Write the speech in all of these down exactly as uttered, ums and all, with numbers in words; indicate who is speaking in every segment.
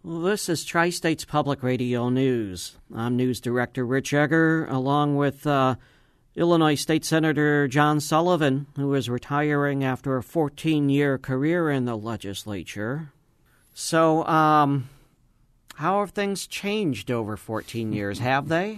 Speaker 1: Well, this is Tri-States Public Radio News. I'm News Director Rich Egger, along with uh, Illinois State Senator John Sullivan, who is retiring after a fourteen-year career in the legislature. So, um, how have things changed over fourteen years? Have they?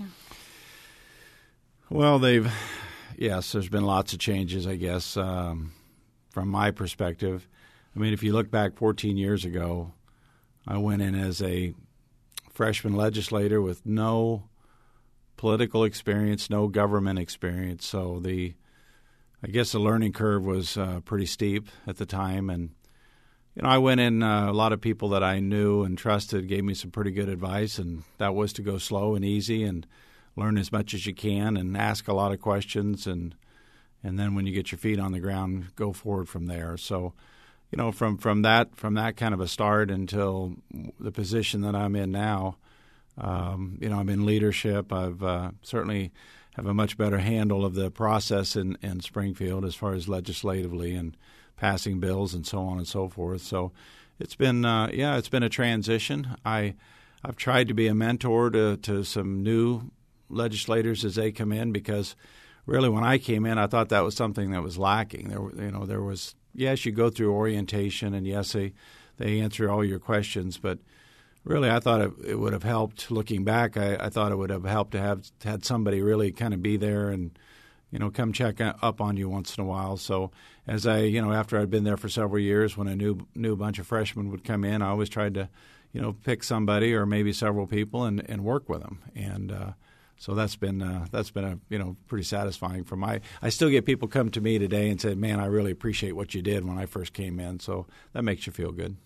Speaker 2: Well, they've, yes, there's been lots of changes, I guess, um, from my perspective. I mean, if you look back fourteen years ago, I went in as a freshman legislator with no political experience, no government experience. So the, I guess the learning curve was uh, pretty steep at the time. And, you know, I went in, uh, a lot of people that I knew and trusted gave me some pretty good advice, and that was to go slow and easy and learn as much as you can and ask a lot of questions. And, and then when you get your feet on the ground, go forward from there. So, you know, from, from that from that kind of a start until the position that I'm in now, um, you know, I'm in leadership. I've uh, certainly have a much better handle of the process in, in Springfield as far as legislatively and passing bills and so on and so forth. So it's been, uh, yeah, it's been a transition. I, I've tried to be a mentor to, to some new legislators as they come in, because really when I came in, I thought that was something that was lacking. There, you know, there was. Yes, you go through orientation, and yes, they, they answer all your questions. But really, I thought it, it would have helped. Looking back, I, I thought it would have helped to have had somebody really kind of be there and, you know, come check up on you once in a while. So as I, you know, after I'd been there for several years, when a new new bunch of freshmen would come in, I always tried to, you know, pick somebody or maybe several people and, and work with them. And uh, So that's been uh, that's been a you know pretty satisfying for my. I still get people come to me today and say, "Man, I really appreciate what you did when I first came in." So that makes you feel good.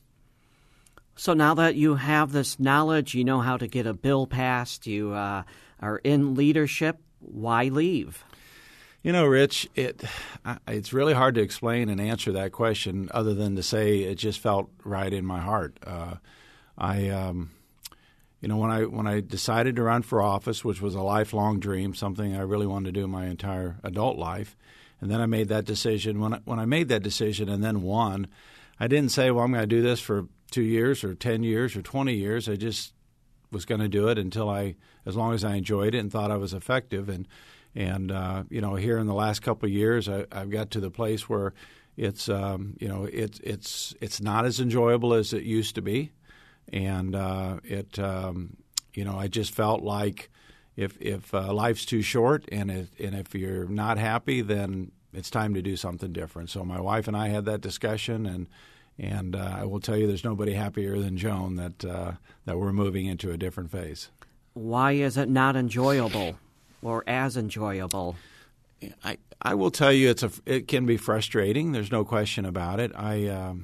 Speaker 1: So now that you have this knowledge, you know how to get a bill passed. You uh, are in leadership. Why leave?
Speaker 2: You know, Rich, it it's really hard to explain and answer that question other than to say it just felt right in my heart. Uh, I. Um, You know, when I when I decided to run for office, which was a lifelong dream, something I really wanted to do my entire adult life, and then I made that decision. When I, when I made that decision and then won, I didn't say, well, I'm going to do this for two years or ten years or twenty years. I just was going to do it until I, as long as I enjoyed it and thought I was effective. And, and uh, you know, here in the last couple of years, I, I've got to the place where it's, um, you know, it's it's it's not as enjoyable as it used to be. And uh, it, um, you know, I just felt like if if uh, life's too short, and if, and if you're not happy, then it's time to do something different. So my wife and I had that discussion, and and uh, I will tell you, there's nobody happier than Joan that uh, that we're moving into a different phase.
Speaker 1: Why is it not enjoyable, or as enjoyable?
Speaker 2: I I will tell you, it's a it can be frustrating. There's no question about it. I. Um,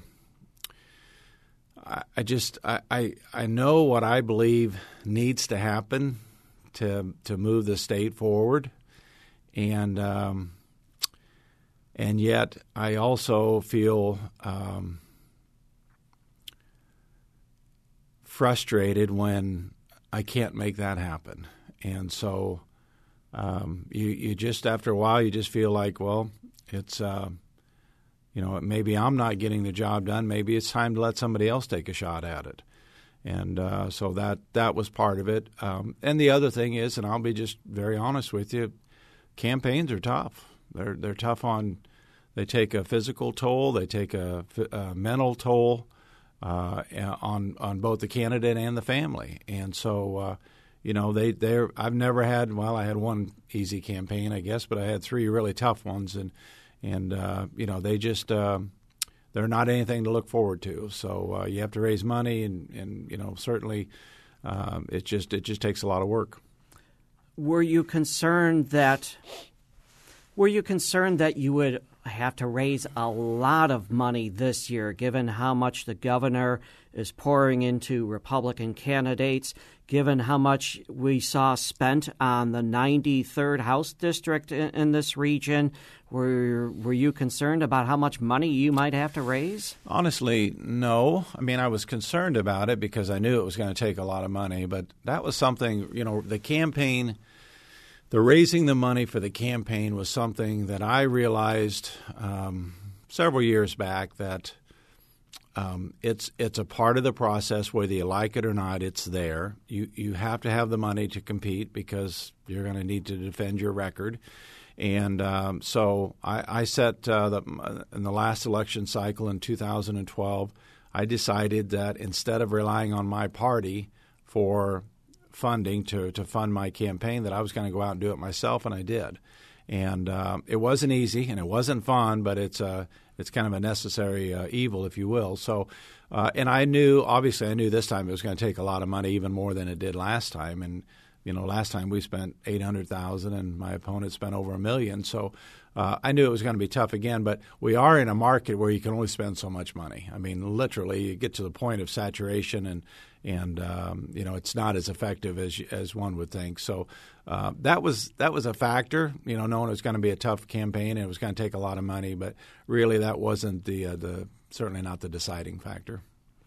Speaker 2: I just I, I I know what I believe needs to happen to to move the state forward, and um, and yet I also feel um, frustrated when I can't make that happen. And so um, you you just after a while you just feel like, well, it's. Uh, You know, maybe I'm not getting the job done. Maybe it's time to let somebody else take a shot at it. And uh, so that that was part of it. Um, and the other thing is, and I'll be just very honest with you, campaigns are tough. They're they're tough on. They take a physical toll. They take a, a mental toll uh, on on both the candidate and the family. And so, uh, you know, they they're. I've never had. Well, I had one easy campaign, I guess, but I had three really tough ones. And And, uh, you know, they just uh, they're not anything to look forward to. So uh, you have to raise money and, and you know, certainly um, it just it just takes a lot of work.
Speaker 1: Were you concerned that were you concerned that you would have to raise a lot of money this year, given how much the governor is pouring into Republican candidates, given how much we saw spent on the ninety-third House District in, in this region? Were were you concerned about how much money you might have to raise?
Speaker 2: Honestly, no. I mean, I was concerned about it because I knew it was going to take a lot of money, but that was something, you know, the campaign, the raising the money for the campaign was something that I realized um, several years back that um, it's it's a part of the process, whether you like it or not. It's there. You you have to have the money to compete because you're going to need to defend your record. And um, so I, I set uh, the, in the last election cycle in two thousand twelve, I decided that instead of relying on my party for funding to, to fund my campaign, that I was going to go out and do it myself, and I did. And uh, it wasn't easy, and it wasn't fun, but it's a it's kind of a necessary uh, evil, if you will. So, uh, and I knew, obviously, I knew this time it was going to take a lot of money, even more than it did last time. And you know, last time we spent eight hundred thousand dollars, and my opponent spent over a million. So uh, I knew it was going to be tough again. But we are in a market where you can only spend so much money. I mean, literally, you get to the point of saturation, and and um, you know, it's not as effective as as one would think. So uh, that was that was a factor. You know, knowing it was going to be a tough campaign and it was going to take a lot of money. But really, that wasn't the uh, the certainly not the deciding factor.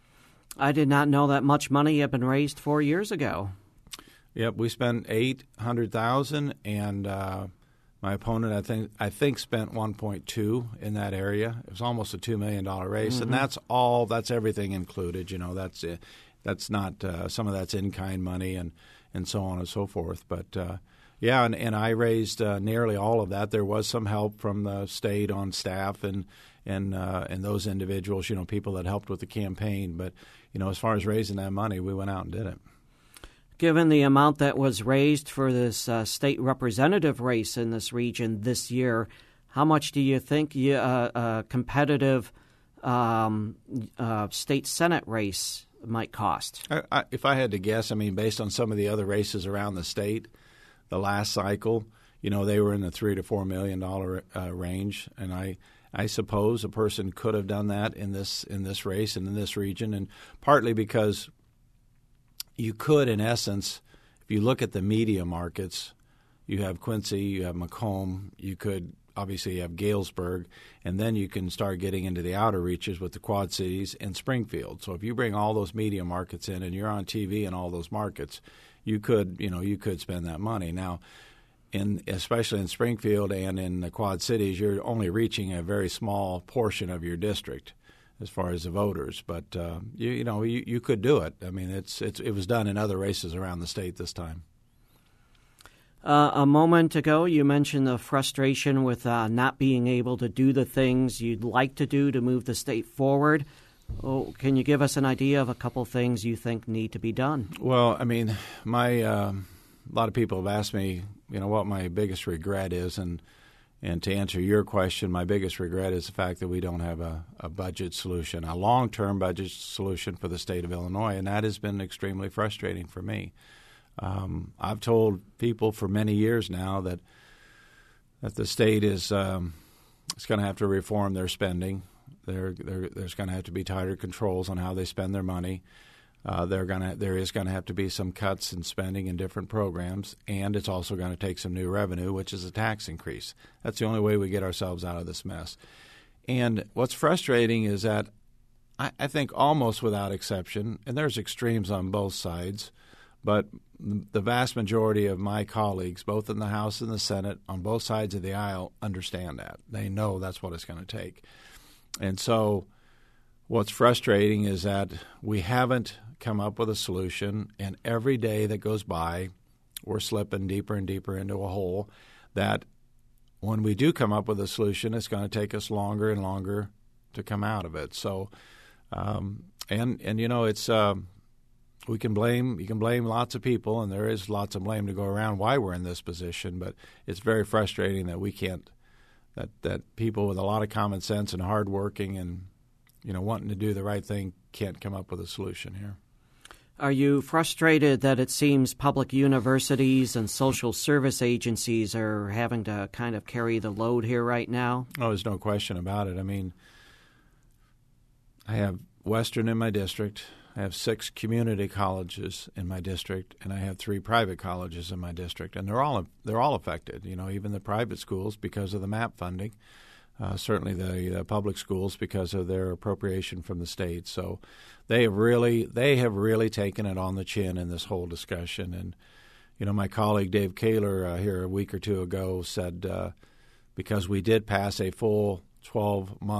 Speaker 1: I did not know that much money had been raised four years ago.
Speaker 2: Yep, we spent eight hundred thousand, and uh, my opponent, I think, I think spent one point two in that area. It was almost a two million dollar race, mm-hmm. and that's all. That's everything included. You know, that's uh, that's not uh, some of that's in kind money and, and so on and so forth. But uh, yeah, and, and I raised uh, nearly all of that. There was some help from the state on staff and and uh, and those individuals. You know, people that helped with the campaign. But you know, as far as raising that money, we went out and did it.
Speaker 1: Given the amount that was raised for this uh, state representative race in this region this year, how much do you think you, uh, a competitive um, uh, state Senate race might cost?
Speaker 2: I, I, if I had to guess, I mean, based on some of the other races around the state, the last cycle, you know, they were in the three to four million dollar uh, range, and I, I suppose a person could have done that in this in this race and in this region, and partly because you could, in essence, if you look at the media markets, you have Quincy, you have Macomb, you could obviously you have Galesburg, and then you can start getting into the outer reaches with the Quad Cities and Springfield. So if you bring all those media markets in and you're on T V in all those markets, you could, you know, you could spend that money. Now, in especially in Springfield and in the Quad Cities, you're only reaching a very small portion of your district as far as the voters, but uh, you, you know you, you could do it. I mean, it's, it's it was done in other races around the state this time.
Speaker 1: Uh, a moment ago, you mentioned the frustration with uh, not being able to do the things you'd like to do to move the state forward. Oh, can you give us an idea of a couple things you think need to be done?
Speaker 2: Well, I mean, my uh, a lot of people have asked me, you know, what my biggest regret is, and. And to answer your question, my biggest regret is the fact that we don't have a, a budget solution, a long-term budget solution for the state of Illinois, and that has been extremely frustrating for me. Um, I've told people for many years now that that the state is um, it's going to have to reform their spending. There, there's going to have to be tighter controls on how they spend their money. Uh, they're gonna, there is going to have to be some cuts in spending in different programs, and it's also going to take some new revenue, which is a tax increase. That's the only way we get ourselves out of this mess. And what's frustrating is that I, I think almost without exception, and there's extremes on both sides, but the vast majority of my colleagues, both in the House and the Senate, on both sides of the aisle, understand that. They know that's what it's going to take. And so what's frustrating is that we haven't come up with a solution, and every day that goes by, we're slipping deeper and deeper into a hole that when we do come up with a solution, it's going to take us longer and longer to come out of it. So, um, and, and you know, it's uh, we can blame, you can blame lots of people, and there is lots of blame to go around why we're in this position, but it's very frustrating that we can't, that, that people with a lot of common sense and hardworking and you know, wanting to do the right thing can't come up with a solution here.
Speaker 1: Are you frustrated that it seems public universities and social service agencies are having to kind of carry the load here right now?
Speaker 2: Oh, there's no question about it. I mean, I have Western in my district. I have six community colleges in my district, and I have three private colleges in my district, and they're all they're all affected. You know, even the private schools because of the MAP funding. Uh, certainly the uh, public schools because of their appropriation from the state. So they have really they have really taken it on the chin in this whole discussion. And, you know, my colleague Dave Kaler uh, here a week or two ago said uh, because we did pass a full twelve-month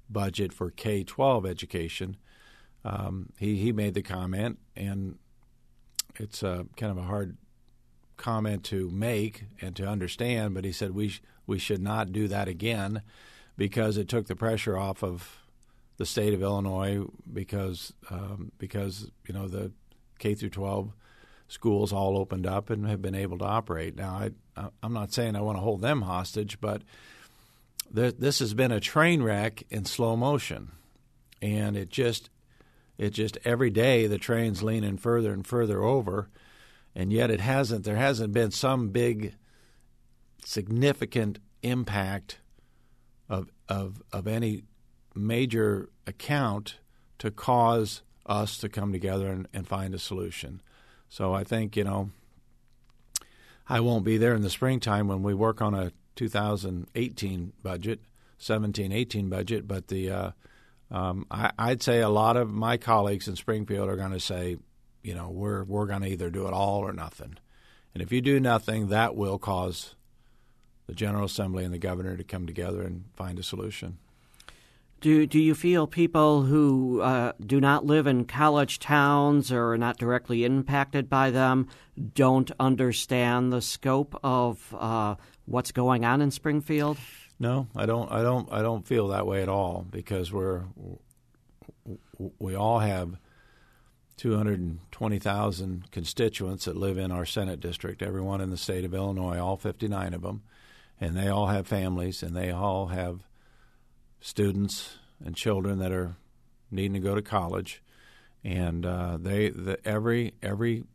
Speaker 2: budget for K twelve education. Um, he he made the comment, and it's a, kind of a hard comment to make and to understand. But he said we sh- we should not do that again because it took the pressure off of the state of Illinois because um, because you know the K through twelve schools all opened up and have been able to operate. Now, I, I'm not saying I want to hold them hostage, but there, this has been a train wreck in slow motion, and it just it just every day the train's leaning further and further over, and yet it hasn't. There hasn't been some big, significant impact of of of any major account to cause us to come together and, and find a solution. So I think, you know, I won't be there in the springtime when we work on a two thousand eighteen budget, seventeen eighteen budget, but the uh, um, I, I'd say a lot of my colleagues in Springfield are going to say, you know, we're we're going to either do it all or nothing. And if you do nothing, that will cause the General Assembly and the governor to come together and find a solution.
Speaker 1: Do do you feel people who uh, do not live in college towns or are not directly impacted by them don't understand the scope of uh, what's going on in Springfield?
Speaker 2: No, I don't. I don't. I don't feel that way at all because we're we all have two hundred twenty thousand constituents that live in our Senate district. Everyone in the state of Illinois, all fifty-nine of them, and they all have families and they all have students and children that are needing to go to college, and uh, they the, every every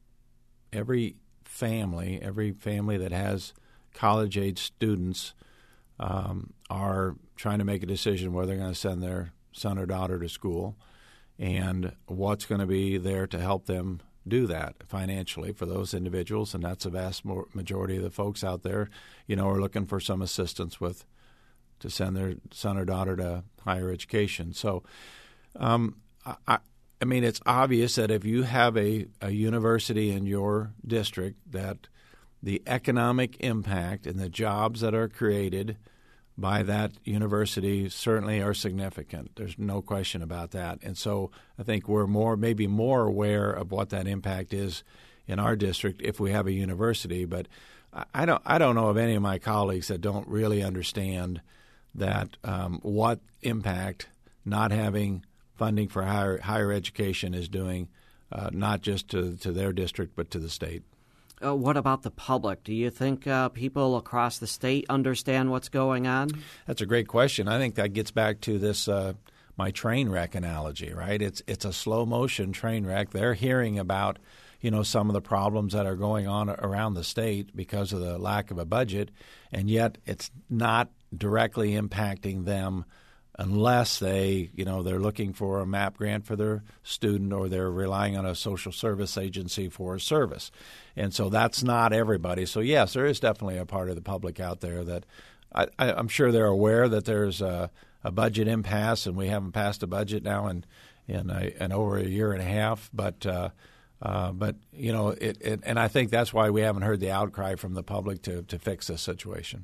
Speaker 2: every family every family that has college age students um, are trying to make a decision where they're going to send their son or daughter to school, and what's going to be there to help them do that financially for those individuals, and that's a vast majority of the folks out there, you know, are looking for some assistance with to send their son or daughter to higher education. So, um, I, I mean, it's obvious that if you have a, a university in your district, that the economic impact and the jobs that are created by that university certainly are significant. There's no question about that. And so I think we're more, maybe more aware of what that impact is in our district if we have a university. But I don't, I don't know of any of my colleagues that don't really understand that um, what impact not having funding for higher higher education is doing, uh, not just to, to their district but to the state.
Speaker 1: Uh, what about the public? Do you think uh, people across the state understand what's going on?
Speaker 2: That's a great question. I think that gets back to this uh, my train wreck analogy, right? It's it's a slow motion train wreck. They're hearing about, you know, some of the problems that are going on around the state because of the lack of a budget, and yet it's not directly impacting them unless they, you know, they're looking for a MAP grant for their student or they're relying on a social service agency for a service. And so that's not everybody. So, yes, there is definitely a part of the public out there that I, I, I'm sure they're aware that there's a, a budget impasse, and we haven't passed a budget now in, in, a, in over a year and a half. But, uh, uh, but you know, it, it, and I think that's why we haven't heard the outcry from the public to, to fix this situation.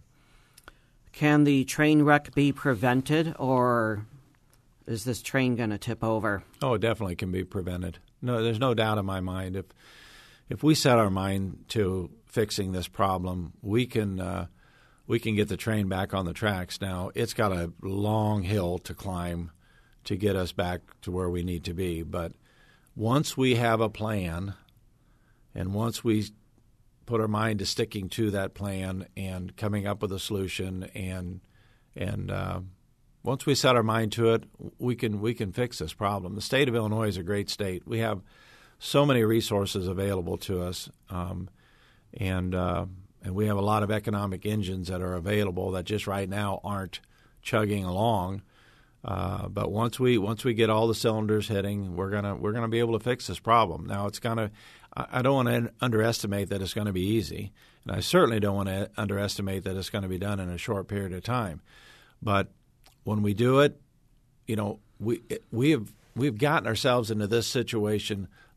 Speaker 1: Can the train wreck be prevented, or is this train going to tip over?
Speaker 2: Oh, it definitely can be prevented. No, there's no doubt in my mind. If if we set our mind to fixing this problem, we can uh, we can get the train back on the tracks. Now, it's got a long hill to climb to get us back to where we need to be. But once we have a plan, and once we put our mind to sticking to that plan and coming up with a solution, and and uh, once we set our mind to it, we can we can fix this problem. The state of Illinois is a great state. We have so many resources available to us, um, and uh, and we have a lot of economic engines that are available that just right now aren't chugging along. Uh, but once we once we get all the cylinders hitting, we're gonna we're gonna be able to fix this problem. Now, it's gonna. I don't want to underestimate that it's going to be easy, and I certainly don't want to underestimate that it's going to be done in a short period of time. But when we do it, you know, we we have we've gotten ourselves into this situation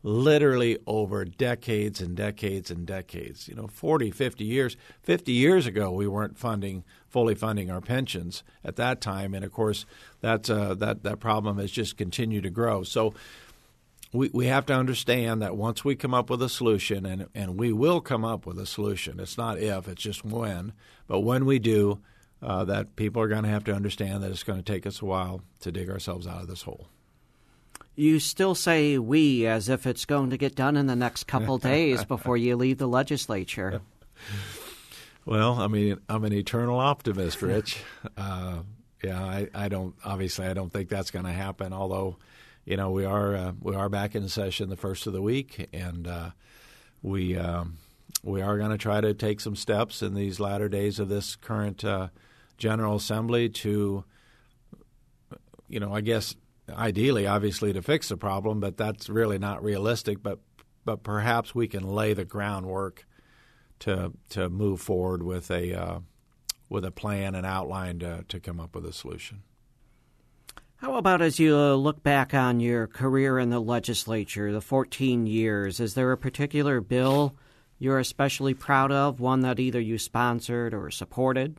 Speaker 2: literally over decades and decades and decades. You know, forty, fifty years. fifty years ago, we weren't funding, fully funding our pensions at that time. And, of course, that's, uh, that, that problem has just continued to grow. So we, we have to understand that once we come up with a solution, and, and we will come up with a solution. It's not if, it's just when. But when we do, uh, that people are going to have to understand that it's going to take us a while to dig ourselves out of this hole.
Speaker 1: You still say we as if it's going to get done in the next couple days before you leave the legislature.
Speaker 2: Well, I mean, I'm an eternal optimist, Rich. Uh, yeah, I, I don't. Obviously, I don't think that's going to happen. Although, you know, we are uh, we are back in session the first of the week, and uh, we um, we are going to try to take some steps in these latter days of this current uh, General Assembly to, you know, I guess. Ideally, obviously, to fix the problem, but that's really not realistic. But but perhaps we can lay the groundwork to to move forward with a uh, with a plan and outline to, to come up with a solution.
Speaker 1: How about as you look back on your career in the legislature, the fourteen years, is there a particular bill you're especially proud of, one that either you sponsored or supported?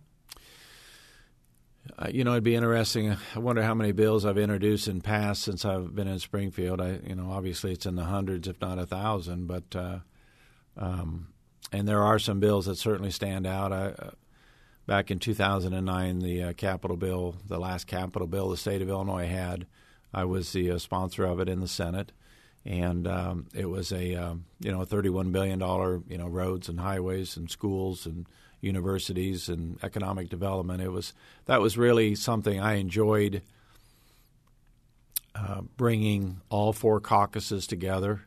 Speaker 2: Uh, you know, it'd be interesting. I wonder how many bills I've introduced and passed since I've been in Springfield. I, you know, obviously it's in the hundreds, if not a thousand. But uh, um, and there are some bills that certainly stand out. I, uh, back in two thousand nine, the uh, capital bill, the last capital bill the state of Illinois had, I was the uh, sponsor of it in the Senate, and um, it was a um, you know thirty-one billion dollars you know roads and highways and schools and universities and economic development. It was that was really something I enjoyed, uh, bringing all four caucuses together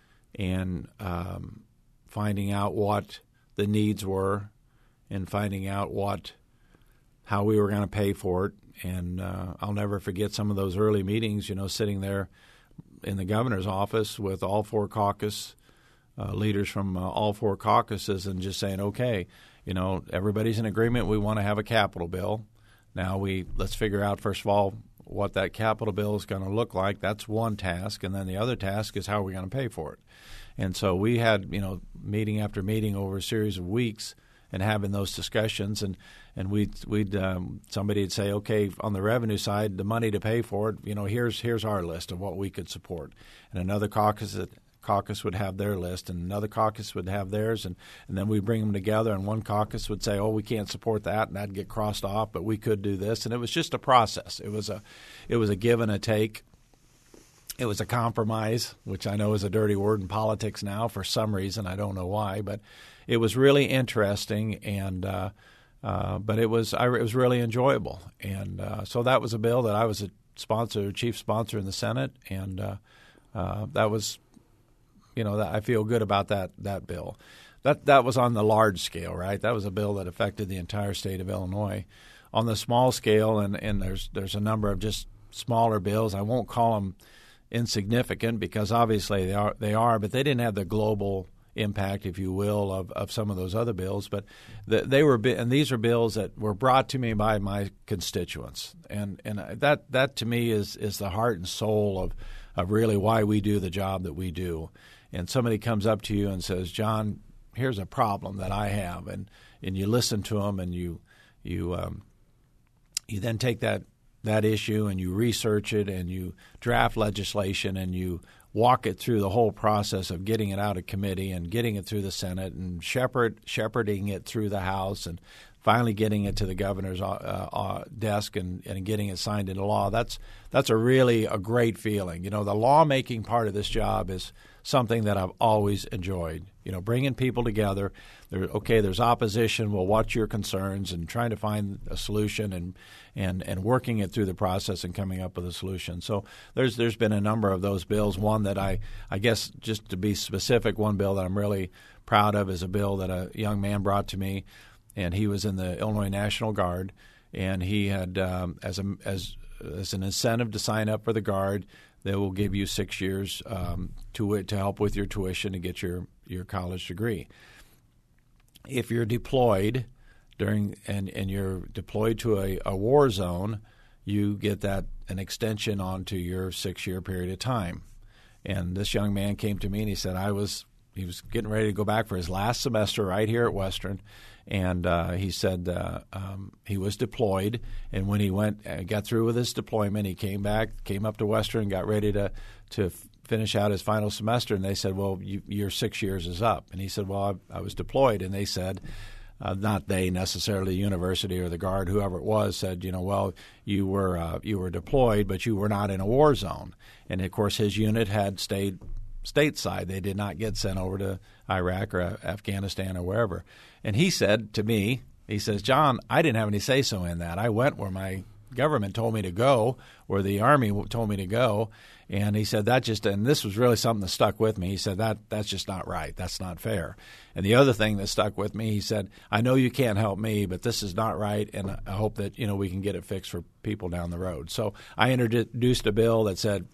Speaker 2: and um, finding out what the needs were and finding out what how we were going to pay for it. And uh, I'll never forget some of those early meetings. You know, sitting there in the governor's office with all four caucus uh, leaders from uh, all four caucuses and just saying, okay. You know, everybody's in agreement. We want to have a capital bill. Now we let's figure out first of all what that capital bill is going to look like. That's one task, and then the other task is how are we going to pay for it. And so we had you know meeting after meeting over a series of weeks and having those discussions. And and we'd we'd um, somebody'd say, okay, on the revenue side, the money to pay for it. You know, here's here's our list of what we could support, and another caucus that. caucus would have their list, and another caucus would have theirs, and, and then we bring them together, and one caucus would say, oh, we can't support that, and that'd get crossed off, but we could do this. And it was just a process. It was a it was a give and a take. It was a compromise, which I know is a dirty word in politics now for some reason. I don't know why, but it was really interesting, and uh, uh, but it was I, it was really enjoyable. And uh, so that was a bill that I was a sponsor, chief sponsor in the Senate, and uh, uh, that was – You know, that I feel good about that that bill. That that was on the large scale, right? That was a bill that affected the entire state of Illinois. On the small scale, and, and there's there's a number of just smaller bills. I won't call them insignificant because obviously they are they are, but they didn't have the global impact, if you will, of, of some of those other bills. But the, they were and these are bills that were brought to me by my constituents, and and that that to me is is the heart and soul of of really why we do the job that we do. And somebody comes up to you and says, John, here's a problem that I have, and, and you listen to them, and you you um, you then take that that issue and you research it, and you draft legislation, and you walk it through the whole process of getting it out of committee and getting it through the Senate and shepherd shepherding it through the House and finally getting it to the governor's uh, uh, desk and, and getting it signed into law. That's that's a really a great feeling. You know, the lawmaking part of this job is something that I've always enjoyed. You know, bringing people together. There, okay, there's opposition. Well, what's your concerns? And trying to find a solution and and and working it through the process and coming up with a solution. So there's there's been a number of those bills. One that I I guess just to be specific, one bill that I'm really proud of is a bill that a young man brought to me, and he was in the Illinois National Guard, and he had um, as a as as an incentive to sign up for the Guard. They will give you six years um, to to help with your tuition to get your, your college degree. If you're deployed during and, and you're deployed to a, a war zone, you get that an extension onto your six-year period of time. And this young man came to me and he said I was he was getting ready to go back for his last semester right here at Western. And uh, he said uh, um, he was deployed, and when he went, uh, got through with his deployment, he came back, came up to Western, got ready to to f- finish out his final semester. And they said, "Well, you, your six years is up." And he said, "Well, I, I was deployed." And they said, uh, not they necessarily, the university or the Guard, whoever it was, said, "You know, well, you were uh, you were deployed, but you were not in a war zone." And of course, his unit had stayed stateside. They did not get sent over to Iraq or Afghanistan or wherever. And he said to me, he says, "John, I didn't have any say-so in that. I went where my government told me to go, where the Army told me to go." And he said that just, and this was really something that stuck with me. He said that that's just not right. That's not fair. And the other thing that stuck with me, he said, "I know you can't help me, but this is not right, and I hope that, you know, we can get it fixed for people down the road." So I introduced a bill that said,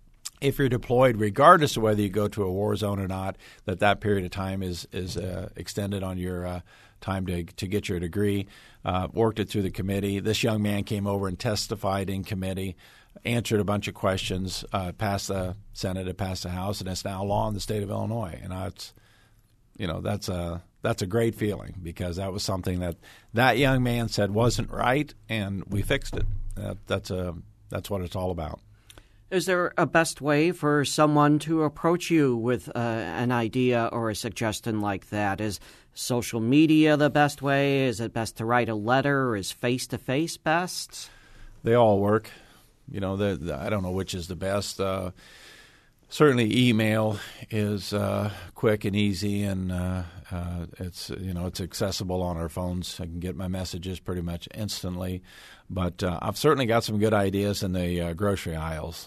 Speaker 2: if you're deployed, regardless of whether you go to a war zone or not, that that period of time is is uh, extended on your uh, time to to get your degree. Uh, worked it through the committee. This young man came over and testified in committee, answered a bunch of questions, uh, passed the Senate, it passed the House, and it's now law in the state of Illinois. And that's, you know, that's a that's a great feeling, because that was something that that young man said wasn't right, and we fixed it. That, that's a that's what it's all about.
Speaker 1: Is there a best way for someone to approach you with uh, an idea or a suggestion like that? Is social media the best way? Is it best to write a letter? Is face-to-face best?
Speaker 2: They all work. You know, the, the, I don't know which is the best. Uh, certainly email is uh, quick and easy, and uh, uh, it's, you know, it's accessible on our phones. I can get my messages pretty much instantly. But uh, I've certainly got some good ideas in the uh, grocery aisles.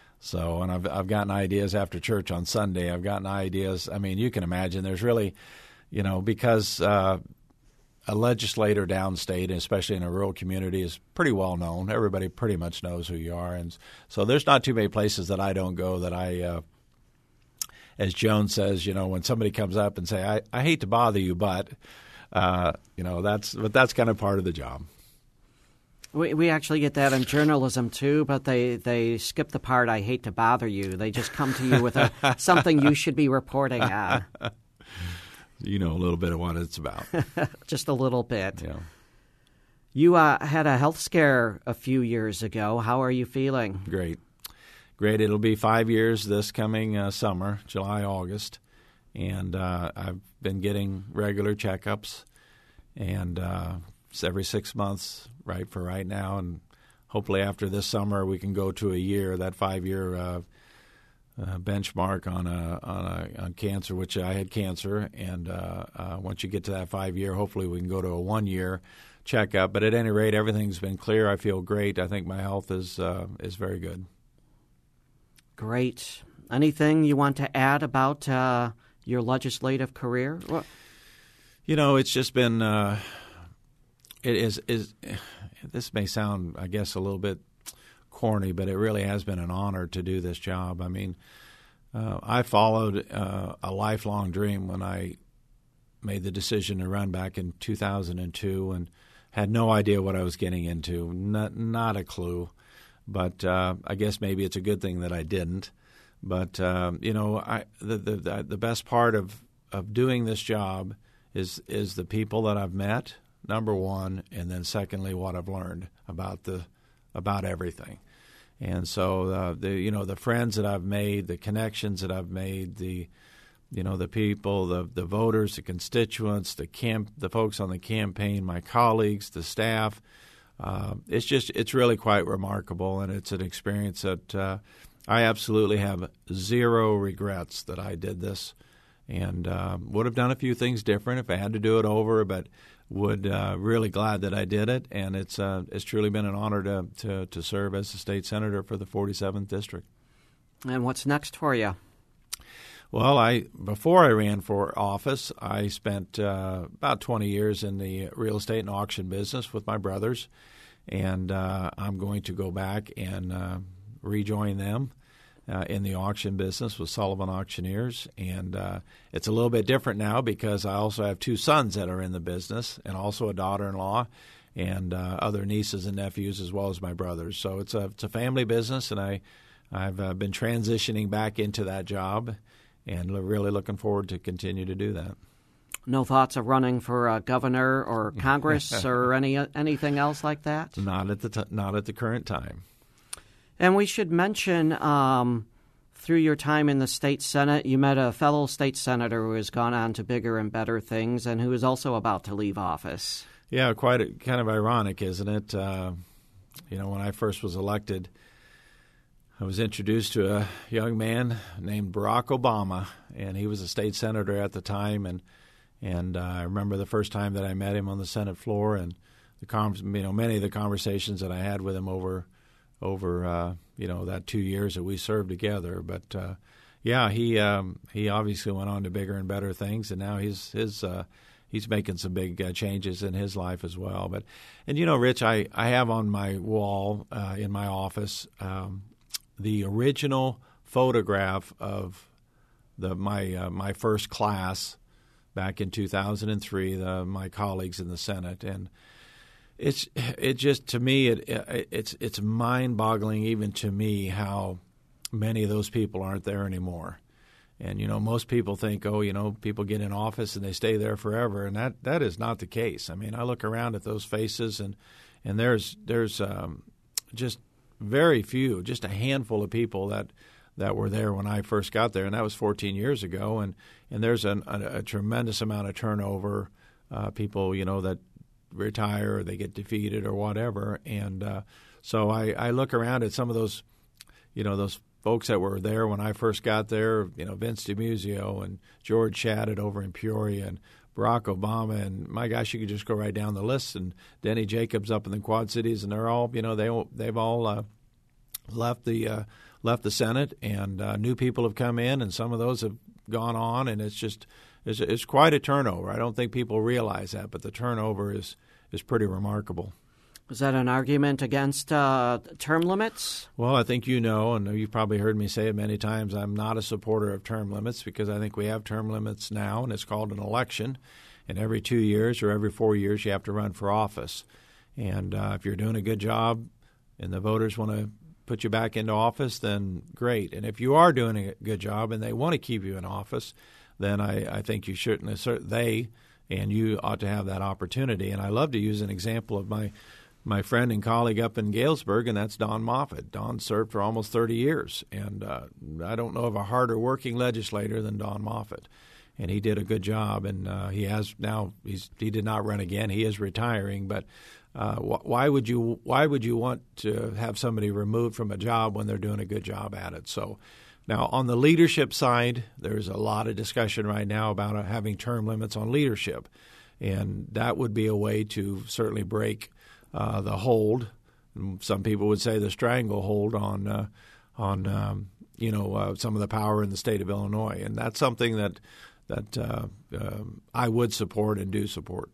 Speaker 2: So, and I've I've gotten ideas after church on Sunday. I've gotten ideas. I mean, you can imagine there's really, you know, because uh, a legislator downstate, especially in a rural community, is pretty well known. Everybody pretty much knows who you are. And so there's not too many places that I don't go that I, uh, as Joan says, you know, when somebody comes up and say, I, I hate to bother you, but, uh, you know, that's but that's kind of part of the job.
Speaker 1: We we actually get that in journalism too, but they, they skip the part "I hate to bother you." They just come to you with a something you should be reporting on.
Speaker 2: You know a little bit of what it's about.
Speaker 1: Just a little bit.
Speaker 2: Yeah.
Speaker 1: You uh, had a health scare a few years ago. How are you feeling?
Speaker 2: Great. Great. It'll be five years this coming uh, summer, July, August. And uh, I've been getting regular checkups, and uh, it's every six months, right, for right now. And hopefully after this summer we can go to a year, that five-year uh, uh, benchmark on a, on a on cancer, which I had cancer. And uh, uh, once you get to that five-year, hopefully we can go to a one-year checkup. But at any rate, everything's been clear. I feel great. I think my health is uh, is very good.
Speaker 1: Great. Anything you want to add about uh, your legislative career? Well,
Speaker 2: you know, it's just been uh, it is is this may sound, I guess, a little bit corny, but it really has been an honor to do this job. I mean, uh, I followed uh, a lifelong dream when I made the decision to run back in two thousand two, and had no idea what I was getting into, not, not a clue. But uh, I guess maybe it's a good thing that I didn't. But um, you know, I, the, the the best part of, of doing this job is is the people that I've met, number one, and then secondly, what I've learned about the about everything. And so uh, the you know the friends that I've made, the connections that I've made, the you know the people, the the voters, the constituents, the camp, the folks on the campaign, my colleagues, the staff. Uh, it's just it's really quite remarkable, and it's an experience that uh, I absolutely have zero regrets that I did this, and uh, would have done a few things different if I had to do it over, but would uh, really glad that I did it, and it's uh, it's truly been an honor to, to to serve as the state senator for the forty-seventh district.
Speaker 1: And what's next for you?
Speaker 2: Well, I before I ran for office, I spent uh, about twenty years in the real estate and auction business with my brothers, and uh, I'm going to go back and uh, rejoin them uh, in the auction business with Sullivan Auctioneers. And uh, it's a little bit different now because I also have two sons that are in the business, and also a daughter-in-law, and uh, other nieces and nephews as well as my brothers. So it's a it's a family business, and I I've uh, been transitioning back into that job, and really looking forward to continue to do that.
Speaker 1: No thoughts of running for uh, governor or Congress or any anything else like that?
Speaker 2: Not at the t- not at the current time.
Speaker 1: And we should mention, um, through your time in the state Senate, you met a fellow state senator who has gone on to bigger and better things and who is also about to leave office.
Speaker 2: Yeah, quite a, kind of ironic, isn't it? Uh, you know, when I first was elected, I was introduced to a young man named Barack Obama, and he was a state senator at the time. And and uh, I remember the first time that I met him on the Senate floor, and the com- you know many of the conversations that I had with him over over uh, you know that two years that we served together. But uh, yeah, he um, he obviously went on to bigger and better things, and now he's his. Uh, He's making some big uh, changes in his life as well. But, and you know, Rich, I, I have on my wall uh, in my office um, the original photograph of the my uh, my first class back in two thousand three. The, my colleagues in the Senate, and it's it just to me it, it it's it's mind-boggling even to me how many of those people aren't there anymore. And, you know, most people think, oh, you know, people get in office and they stay there forever. And that, that is not the case. I mean, I look around at those faces and, and there's there's um, just very few, just a handful of people that, that were there when I first got there. And that was fourteen years ago. And, and there's an, a, a tremendous amount of turnover, uh, people, you know, that retire or they get defeated or whatever. And uh, so I, I look around at some of those, you know, those folks that were there when I first got there, you know, Vince DiMuzio and George Shadid over in Peoria and Barack Obama, and my gosh, you could just go right down the list, and Denny Jacobs up in the Quad Cities, and they're all, you know, they they've all uh, left the uh, left the Senate, and uh, new people have come in, and some of those have gone on, and it's just it's, it's quite a turnover. I don't think people realize that, but the turnover is is pretty remarkable.
Speaker 1: Is that an argument against uh, term limits?
Speaker 2: Well, I think you know, and you've probably heard me say it many times, I'm not a supporter of term limits because I think we have term limits now, and it's called an election. And every two years or every four years you have to run for office. And uh, if you're doing a good job and the voters want to put you back into office, then great. And if you are doing a good job and they want to keep you in office, then I, I think you shouldn't assert they and you ought to have that opportunity. And I love to use an example of my my friend and colleague up in Galesburg, and that's Don Moffitt. Don served for almost thirty years, and uh, I don't know of a harder working legislator than Don Moffitt. And he did a good job, and uh, he has now. He's he did not run again. He is retiring, but uh, wh- why would you why would you want to have somebody removed from a job when they're doing a good job at it? So now on the leadership side, there's a lot of discussion right now about uh, having term limits on leadership, and that would be a way to certainly break Uh, the hold. Some people would say the stranglehold on uh, on um, you know uh, some of the power in the state of Illinois, and that's something that that uh, uh, I would support and do support.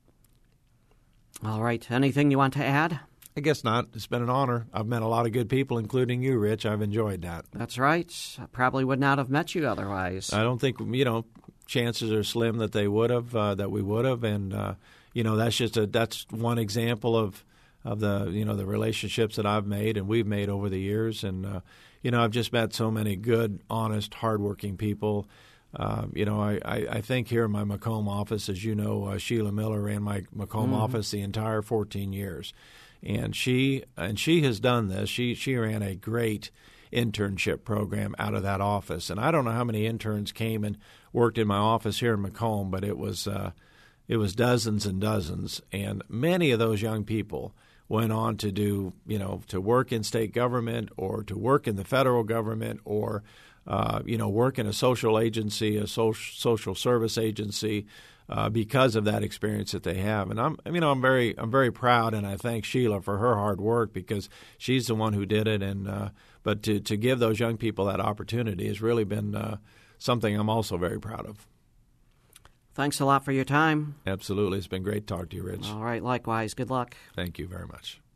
Speaker 1: All right. Anything you want to add?
Speaker 2: I guess not. It's been an honor. I've met a lot of good people, including you, Rich. I've enjoyed that.
Speaker 1: That's right. I probably would not have met you otherwise.
Speaker 2: I don't think you know. Chances are slim that they would have, uh, that we would have, and uh, you know that's just a that's one example of of the you know the relationships that I've made and we've made over the years, and uh, you know I've just met so many good, honest, hardworking people. Uh, you know I, I, I think here in my Macomb office, as you know, uh, Sheila Miller ran my Macomb mm-hmm. office the entire fourteen years, and she and she has done this. She she ran a great internship program out of that office, and I don't know how many interns came and worked in my office here in Macomb, but it was uh, it was dozens and dozens, and many of those young people went on to do you know to work in state government or to work in the federal government or uh, you know work in a social agency, a social social service agency uh, because of that experience that they have. And I'm you know I'm very I'm very proud, and I thank Sheila for her hard work because she's the one who did it, and uh, but to to give those young people that opportunity has really been uh, something I'm also very proud of.
Speaker 1: Thanks a lot for your time.
Speaker 2: Absolutely. It's been great to talk to you, Rich.
Speaker 1: All right. Likewise. Good luck.
Speaker 2: Thank you very much.